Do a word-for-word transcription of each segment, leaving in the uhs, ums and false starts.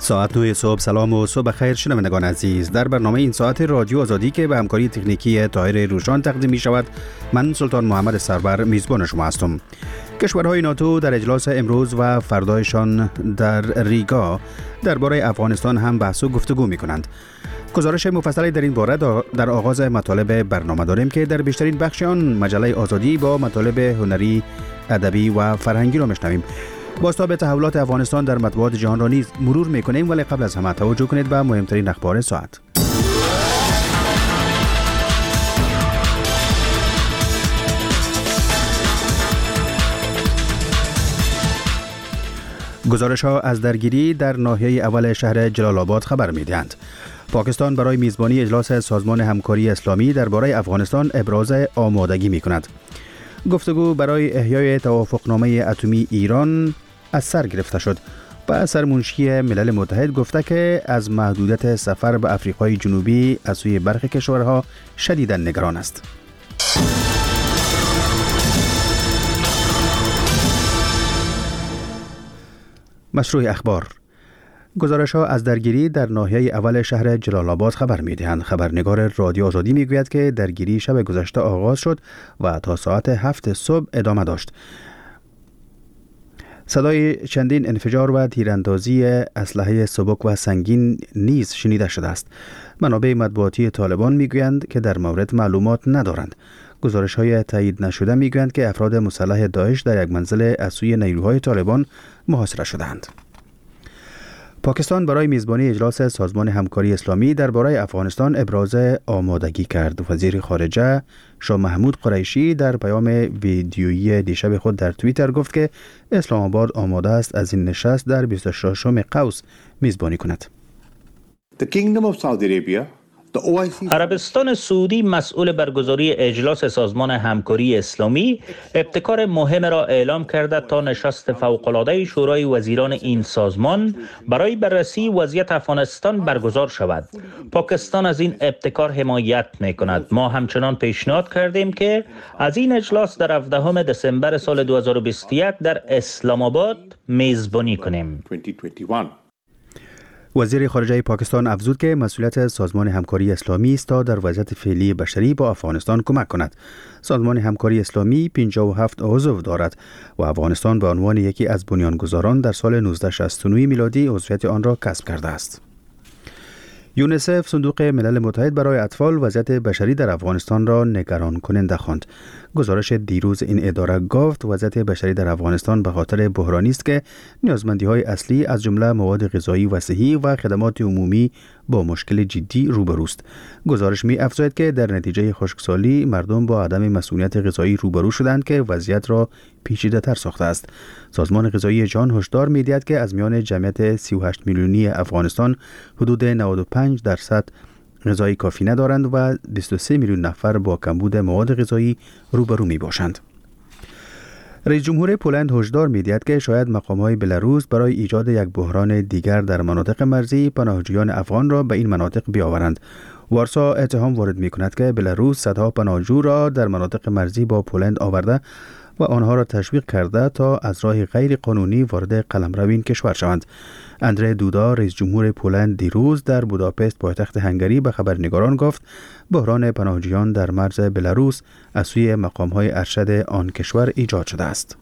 ساعت نه صبح. سلام و صبح خیر شنوندگان عزیز. در برنامه این ساعت رادیو آزادی که به همکاری تکنیکی طاهر روشان تقدیم می شود، من سلطان محمد سرور میزبان شما هستم. کشورهای ناتو در اجلاس امروز و فردایشان در ریگا درباره افغانستان هم بحث و گفتگو می کنند. گزارش مفصلی در این باره در آغاز مطالب برنامه داریم که در بیشترین بخش آن مجله آزادی با مطالب هنری، ادبی و فرهنگی را میشنویم. بازتاب تحولات افغانستان در مطبوعات جهان را نیز مرور میکنیم، ولی قبل از همه توجه کنید به مهمترین اخبار ساعت. گزارش ها از درگیری در ناحیه اول شهر جلال آباد خبر میدهند. پاکستان برای میزبانی اجلاس سازمان همکاری اسلامی درباره افغانستان ابراز آمادگی میکند. گفتگو برای احیای توافقنامه اتمی ایران از سر گرفته شد. و سرمنشی ملل متحد گفته که از محدودیت سفر به آفریقای جنوبی از سوی برخی کشورها شدیداً نگران است. مشروع اخبار. گزارش ها از درگیری در ناحیه اول شهر جلال آباد خبر می دهند. خبرنگار رادیو آزادی می گوید که درگیری شب گذشته آغاز شد و تا ساعت هفت صبح ادامه داشت. صدای چندین انفجار و تیراندازی اسلحه سبک و سنگین نیز شنیده شده است. منابع مطبوعاتی طالبان می گویند که در مورد معلومات ندارند. گزارش های تایید نشده می گویند که افراد مسلح داعش در یک منزل از سوی نیروهای طالبان محاصره شدند. پاکستان برای میزبانی اجلاس سازمان همکاری اسلامی درباره افغانستان ابراز آمادگی کرد. وزیر خارجه شاه محمود قریشی در پیام ویدیویی دیشب خود در توییتر گفت که اسلام آباد آماده است از این نشست در بیست و ششم قوس میزبانی کند. The Kingdom of Saudi Arabia عربستان سعودی مسئول برگزاری اجلاس سازمان همکاری اسلامی ابتکار مهم را اعلام کرده تا نشست فوق‌العاده شورای وزیران این سازمان برای بررسی وضعیت افغانستان برگزار شود. پاکستان از این ابتکار حمایت می‌کند. ما همچنان پیشنهاد کردیم که از این اجلاس در هفدهم دسامبر سال دو هزار و بیست و یک در اسلام آباد میزبانی کنیم. وزیر خارجه پاکستان افزود که مسئولیت سازمان همکاری اسلامی است تا در وضعیت فعلی بشری با افغانستان کمک کند. سازمان همکاری اسلامی پنجاه و هفت عضو دارد و افغانستان به عنوان یکی از بنیانگذاران در سال نوزده شصت و نه میلادی عضویت آن را کسب کرده است. یونیسف صندوق ملل متحد برای اطفال وضعیت بشری در افغانستان را نگران کننده خواند. گزارش دیروز این اداره گفت وضعیت بشری در افغانستان به خاطر بحرانی است که نیازمندی‌های اصلی از جمله مواد غذایی و صحی و خدمات عمومی با مشکل جدی روبروست. گزارش می افزاید که در نتیجه خشکسالی مردم با عدم مسئولیت غذایی روبرو شدند که وضعیت را پیچیده‌تر ساخته است. سازمان غذایی جهان هشدار می‌دهد که از میان جمعیت سی و هشت میلیونی افغانستان حدود نود و پنج درصد غذای کافی ندارند و بیست و سه میلیون نفر با کمبود مواد غذایی روبرو می باشند. رئیس جمهور پولند هشدار می‌دهد که شاید مقام‌های بلاروس برای ایجاد یک بحران دیگر در مناطق مرزی پناهجویان افغان را به این مناطق بیاورند. وارسا اتهام وارد می‌کند که بلاروس صدها پناهجو را در مناطق مرزی با پولند آورده و آنها را تشویق کرده تا از راه غیر قانونی وارد قلمرو این کشور شوند. اندره دودا رئیس جمهور پولند دیروز در بوداپست پایتخت هنگری به خبرنگاران گفت بحران پناهجویان در مرز بلاروس از سوی مقام‌های ارشد آن کشور ایجاد شده است.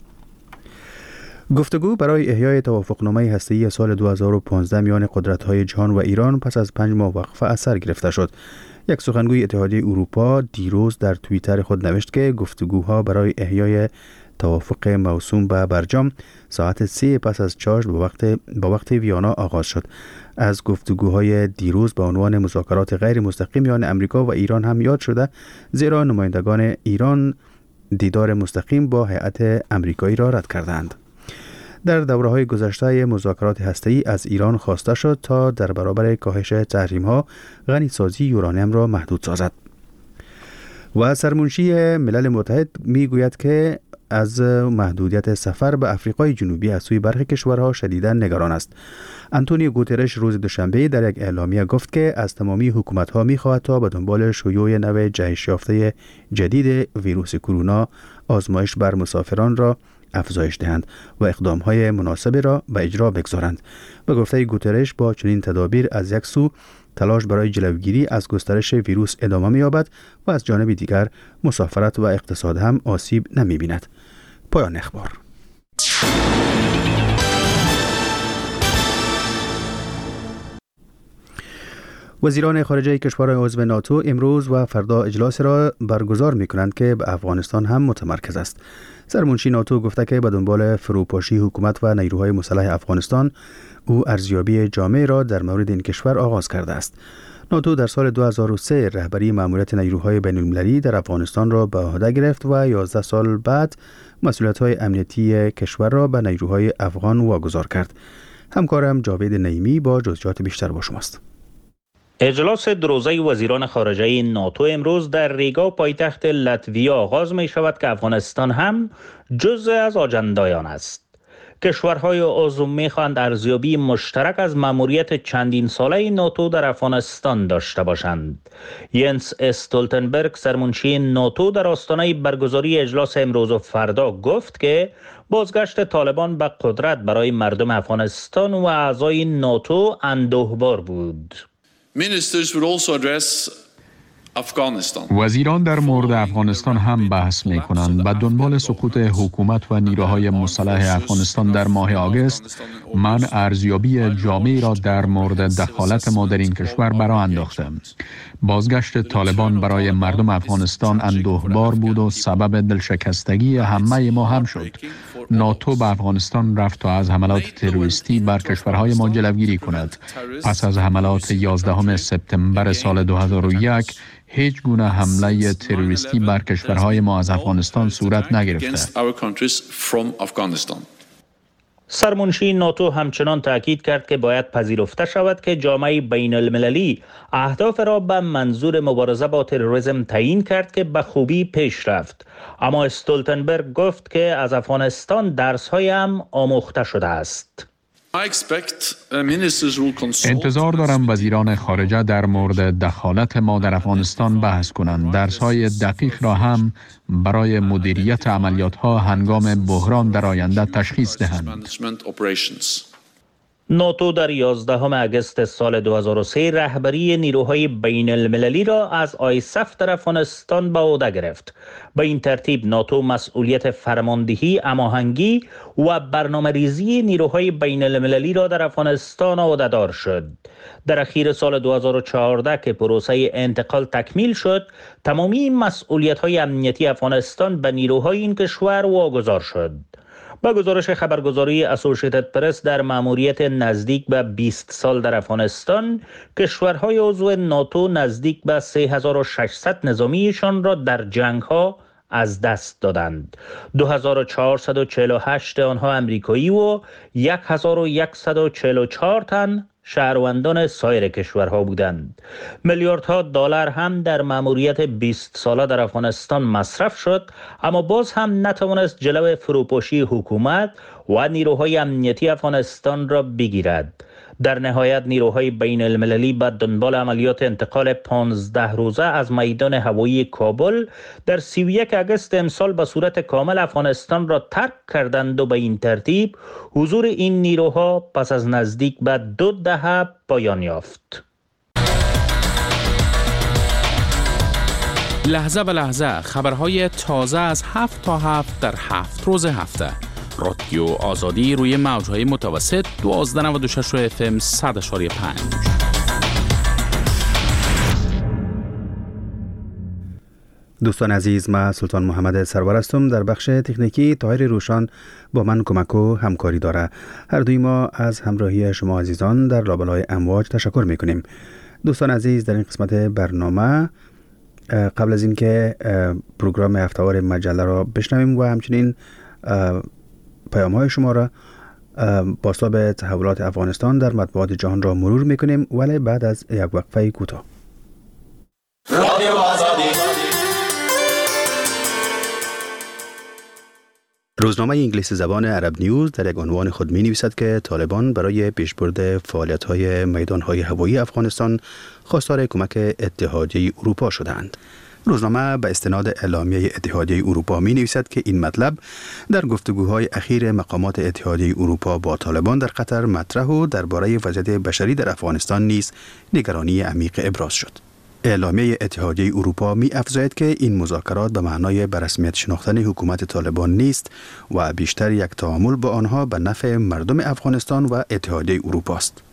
گفتگو برای احیای توافقنامه هسته‌ای سال دو هزار و پانزده میان قدرت‌های جهان و ایران پس از پنج ماه وقفه از سر گرفته شد. یک سخنگوی اتحادیه اروپا دیروز در توییتر خود نوشت که گفتگوها برای احیای توافق موسوم به برجام ساعت سه پس از چاشت با وقت با وقت ویانا آغاز شد. از گفتگوهای دیروز به عنوان مذاکرات غیر مستقیم میان امریکا و ایران هم یاد شده، زیرا نمایندگان ایران دیدار مستقیم با هیئت امریکایی را رد کردند. در دوره‌های گذشته مذاکرات هسته‌ای از ایران خواسته شد تا در برابر کاهش تحریم‌ها غنیسازی یورانیم را محدود سازد. و سرمنشی ملل متحد می‌گوید که از محدودیت سفر به آفریقای جنوبی از سوی برخی کشورها شدیداً نگران است. آنتونیو گوترش روز دوشنبه در یک اعلامیه گفت که از تمامی حکومت‌ها می‌خواهد تا به دنبال شیوع نوع جهش یافته جدید ویروس کرونا آزمایش بر مسافران را افزایش دهند و اقدام‌های مناسبی را به اجرا بگذارند. به گفته گوترش با چنین تدابیر از یک سو تلاش برای جلوگیری از گسترش ویروس ادامه می‌یابد و از جانب دیگر مسافرت و اقتصاد هم آسیب نمی‌بیند. پایان اخبار. وزیران خارجه کشورهای عضو ناتو امروز و فردا اجلاس را برگزار می‌کنند که به افغانستان هم متمرکز است. سرمنشی ناتو گفته که به دنبال فروپاشی حکومت و نیروهای مسلح افغانستان او ارزیابی جامع را در مورد این کشور آغاز کرده است. ناتو در سال دو هزار و سه رهبری مأموریت نیروهای بین‌المللی در افغانستان را به عهده گرفت و یازده سال بعد مسئولیت‌های امنیتی کشور را به نیروهای افغان واگذار کرد. همکارم جاوید نعیمی با جزئیات بیشتر با شماست. اجلاس دروزه وزیران خارجه ناتو امروز در ریگا پایتخت لتویا آغاز می شود که افغانستان هم جزء از آجندای آن است. کشورهای عضو می خواهند ارزیابی مشترک از مأموریت چندین ساله ناتو در افغانستان داشته باشند. ینس استولتنبرگ سرمنشی ناتو در آستانه برگزاری اجلاس امروز و فردا گفت که بازگشت طالبان به قدرت برای مردم افغانستان و اعضای ناتو اندوهبار بود. وزیران در مورد افغانستان هم بحث می کنند. به دنبال سقوط حکومت و نیروهای مسلح افغانستان در ماه آگوست، من ارزیابی جامعی را در مورد دخالت ما در این کشور برا انداختم. بازگشت طالبان برای مردم افغانستان اندوهبار بود و سبب دلشکستگی همه ما هم شد. ناتو به افغانستان رفت تا از حملات تروریستی بر کشورهای ما جلوگیری کند. پس از حملات یازدهم سپتامبر سال دو هزار و یک هیچ گونه حمله تروریستی بر کشورهای ما از افغانستان صورت نگرفته. سرمنشی ناتو همچنان تاکید کرد که باید پذیرفته شود که جامعه بین المللی اهداف را به منظور مبارزه با تروریسم تعیین کرد که به خوبی پیش رفت. اما استولتنبرگ گفت که از افغانستان درس‌های هم آموخته شده است. انتظار دارم وزیران خارجه در مورد دخالت ما در افغانستان بحث کنند. درس‌های دقیق را هم برای مدیریت عملیات‌ها هنگام بحران در آینده تشخیص دهند. ناتو در یازدهم اگست سال دو هزار و سه رهبری نیروهای بین المللی را از آیسف در افغانستان به عهده گرفت. به این ترتیب ناتو مسئولیت فرماندهی، هماهنگی و برنامه‌ریزی نیروهای بین المللی را در افغانستان عهده‌دار شد. در اخیر سال دو هزار و چهارده که پروسه انتقال تکمیل شد، تمامی مسئولیت‌های امنیتی افغانستان به نیروهای این کشور واگذار شد. با گزارش خبرگزاری اسوسییتد پرس در مأموریت نزدیک به بیست سال در افغانستان، کشورهای عضو ناتو نزدیک به سه هزار و ششصد نظامیشان را در جنگ‌ها از دست دادند. دو هزار و چهارصد و چهل و هشت آنها امریکایی و هزار و صد و چهل و چهار تن شهروندان سایر کشورها بودند. میلیاردها دلار هم در مأموریت بیست ساله در افغانستان مصرف شد، اما باز هم نتوانست جلو فروپاشی حکومت و نیروهای امنیتی افغانستان را بگیرد. در نهایت نیروهای بین المللی به دنبال عملیات انتقال پانزده روزه از میدان هوایی کابل در سی و یک اگست امسال به صورت کامل افغانستان را ترک کردند و به این ترتیب حضور این نیروها پس از نزدیک به دو دهه پایان یافت. لحظه به لحظه خبرهای تازه از هفت تا هفت در هفت روز هفته. رادیو آزادی روی موجهای متوسط دوازده نود و شش اف ام صد اشاری پنج. دوستان عزیز، من سلطان محمد سرور هستم. در بخش تکنیکی طاهر روشان با من کمک و همکاری داره. هر دوی ما از همراهی شما عزیزان در لابلای امواج تشکر میکنیم. دوستان عزیز، در این قسمت برنامه قبل از اینکه پروگرام هفته‌وار مجله را بشنویم و همچنین پیام های شما را باستا تحولات افغانستان در مطبوعات جهان را مرور میکنیم، ولی بعد از یک وقفه کوتاه. رادیو آزادی. روزنامه انگلیسی زبان عرب نیوز در یک عنوان خود می نویسد که طالبان برای پیشبرد فعالیت های میدان های هوایی افغانستان خواستار کمک اتحادیه اروپا شدند. روزنامه به استناد اعلامیه اتحادیه اروپا می نویسد که این مطلب در گفتگوهای اخیر مقامات اتحادیه اروپا با طالبان در قطر مطرح و درباره وضعیت بشری در افغانستان نیز نگرانی عمیق ابراز شد. اعلامیه اتحادیه اروپا می افزاید که این مذاکرات به معنای به رسمیت شناختن حکومت طالبان نیست و بیشتر یک تعامل با آنها به نفع مردم افغانستان و اتحادیه اروپا است.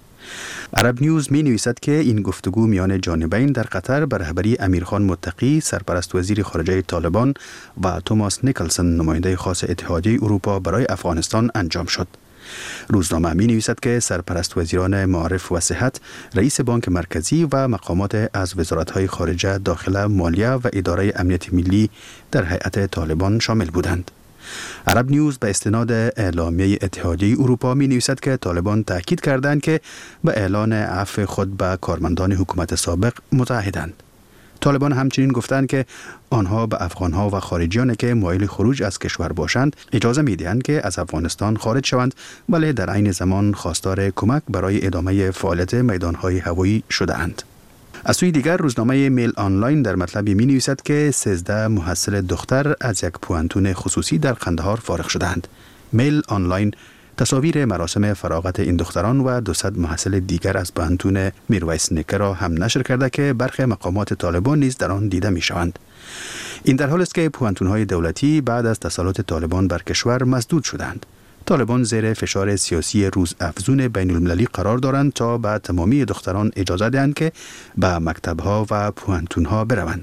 عرب نیوز می نویسد که این گفتگو میان جانبین در قطر به رهبری امیرخان متقی سرپرست وزیر خارجه طالبان و توماس نیکلسن نماینده خاص اتحادیه اروپا برای افغانستان انجام شد. روزنامه می نویسد که سرپرست وزیران معارف و صحت، رئیس بانک مرکزی و مقامات از وزارت‌های خارجه، داخله، مالیه و اداره امنیت ملی در هیئت طالبان شامل بودند. عرب نیوز به استناد اعلامیه اتحادیه اروپا می نویسد که طالبان تاکید کردند که به اعلان عفو خود به کارمندان حکومت سابق متعهدند. طالبان همچنین گفتند که آنها به افغانها و خارجیانی که مایل خروج از کشور باشند اجازه می دهند که از افغانستان خارج شوند، ولی در عین زمان خواستار کمک برای ادامه فعالیت میدانهای هوایی شده اند. از سوی دیگر روزنامه میل آنلاین در مطلبی می نویسد که سیزده محصل دختر از یک پوانتون خصوصی در قندهار فارغ شدند. میل آنلاین تصاویر مراسم فراغت این دختران و دوصد محصل دیگر از پوانتون میرویس نیکه را هم نشر کرده که برخی مقامات طالبان نیز در آن دیده می شوند. این در حال است که پوانتون‌های دولتی بعد از تسلط طالبان بر کشور مسدود شدند. طالبان زیر فشار سیاسی روز افزون بین المللی قرار دارند تا به تمامی دختران اجازه دهند که به مکتب‌ها و پوانتون‌ها بروند.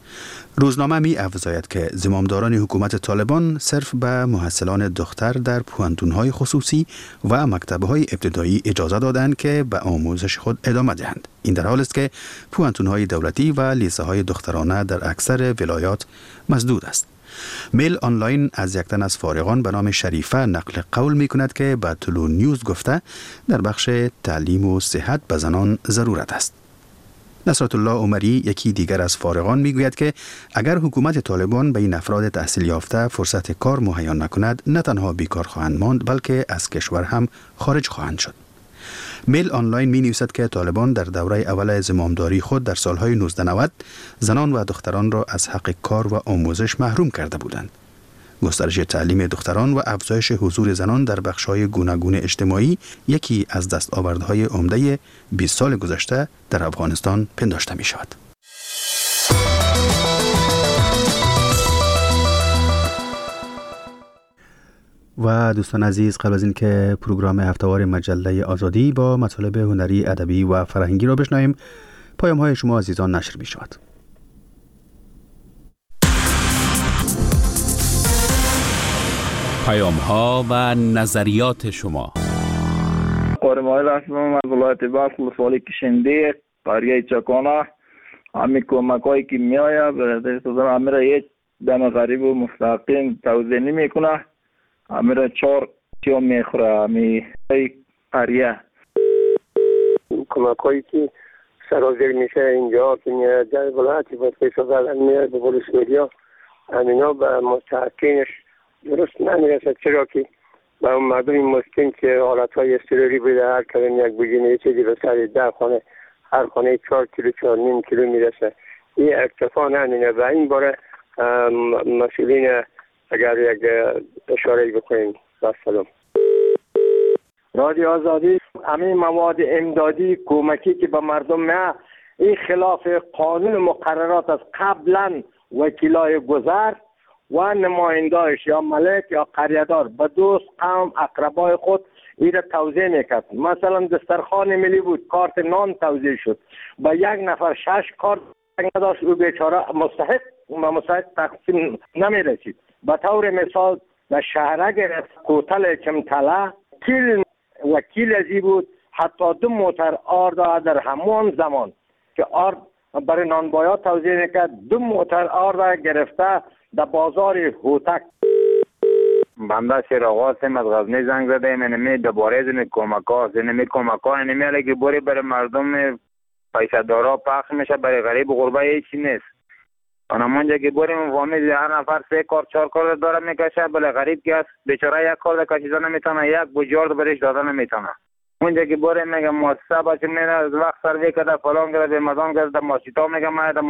روزنامه می افزاید که زمامداران حکومت طالبان صرف به محصلان دختر در پوانتون‌های خصوصی و مکتب‌های ابتدایی اجازه دادند که به آموزش خود ادامه دهند. این در حال است که پوانتون‌های دولتی و لیسه‌های دخترانه در اکثر ولایات مسدود است. میل آنلاین از یک تن از فارغان به نام شریفه نقل قول می کند که به طلوع نیوز گفته در بخش تعلیم و صحت به زنان ضرورت است. نصرت الله عمری، یکی دیگر از فارغان، می گوید که اگر حکومت طالبان به این افراد تحصیل یافته فرصت کار مهیا نکند، نه تنها بیکار خواهند ماند بلکه از کشور هم خارج خواهند شد. میل آنلاین می نویسد که طالبان در دوره اول زمامداری خود در سالهای نوزده نود زنان و دختران را از حق کار و آموزش محروم کرده بودند. گسترش تعلیم دختران و افزایش حضور زنان در بخش‌های گوناگون اجتماعی یکی از دستاوردهای عمده بیست سال گذشته در افغانستان پنداشته می شود. و دوستان عزیز، قبل از این که پروگرام هفتهوار مجله آزادی با مطالب هنری، ادبی و فرهنگی را بشنویم، پیام های شما عزیزان نشر می شود. پیام ها و نظریات شما. قرمای رسمم از ولایت بلخ لسوالی کشنده قریه چکانه. همین کمک هایی که می آید برای سازم همین را یک دم غریب و مستقیم توضیح نمی کنه. همین را چار چیا می خوره همین قریه. کمک هایی که سرازیر میشه اینجا که میاد در ولایتی باید پیسا زدن میاد به پولیس میدیا همین ها به مستحقینش درست نمیرسد، چرا که به اون مردم مسکین که حالتهای اضطراری بوده هر کلم یک بجینه یه چیزی به سر ده خانه، هر خانه چهار کیلو چهار نیم کیلو میرسه. این اکتفا نمینه و این باره مسئولین اگر یک اشاره بکنیم. سلام. رادیو آزادی، همین مواد امدادی کمکی که به مردم نه، این خلاف قانون مقررات از قبلا وکیلای گذر و نمایندهش یا ملک یا قریه‌دار به دوست قوم اقربای خود ایره توزیع میکرد. مثلا دسترخوان ملی بود، کارت نان توزیع شد، با یک نفر شش کارت نداشت، او بیچاره مستحق و مستحق تقسیم نمیرسید. به طور مثال به شهرک کوتل کمتله کیل وکیل ازی بود، حتی دو موتر آرد در همون زمان که آرد برای نانبایا توزیع میکرد، دو موتر آرد گرفته در بازار هوتک. بنده شراغاتم از غزنی زنگ زده ایم اینمی دوباره زنی کمک ها زنمی کمک ها اینمی علیه بوری برای مردم پیسه دارا پخش میشه، برای غریب و غربه هیچی نیست. آنمانجا که بوری فامیل هر نفر سه کار چهار کار داره میکشه، برای غریب که هست بیچاره یک کار کشیده نمیتونه، یک بجارد برش داده نمیتونه. اونجا که بوری میگه مؤسسه باشه میره از وقت سروی کده فلان کرده به مزان کرده ماشیتا میگه من